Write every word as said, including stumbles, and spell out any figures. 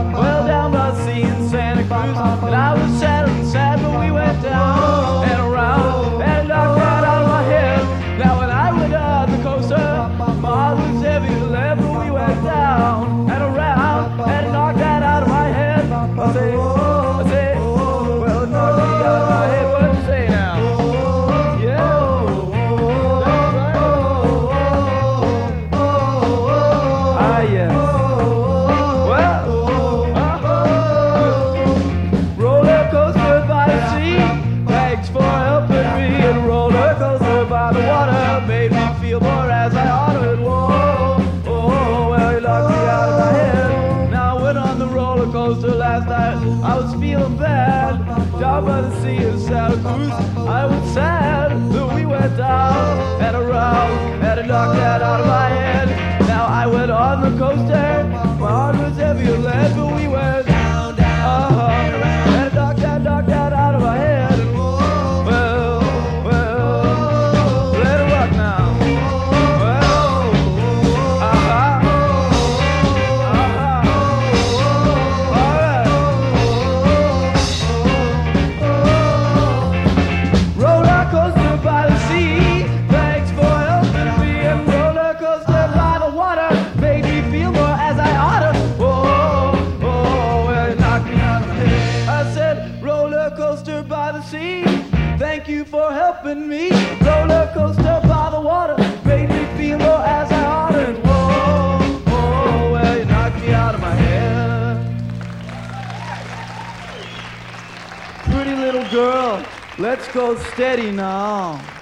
well, down by the sea in Santa Cruz. And I was sad and sad, but we went down and around and knocked that out of my head. Now when I went on the coaster, my heart was heavy to live, but we went down and around and knocked that out of my head. I say, I say, well, it knocked me out of my head. What do you say now? Last night I was feeling bad down by the sea in Santa Cruz. I was sad that we went down and around and it knocked that out of my head. Now I went on the coaster, my heart was heavy as lead, but we went down, down, uh-huh, and it knocked that, knocked that out of my head. Well, well, let it rock now. Well, uh-huh. Thank you for helping me. Roller coaster by the water made me feel more as I ought. And whoa, whoa, well, you knocked me out of my head. Pretty little girl, let's go steady now.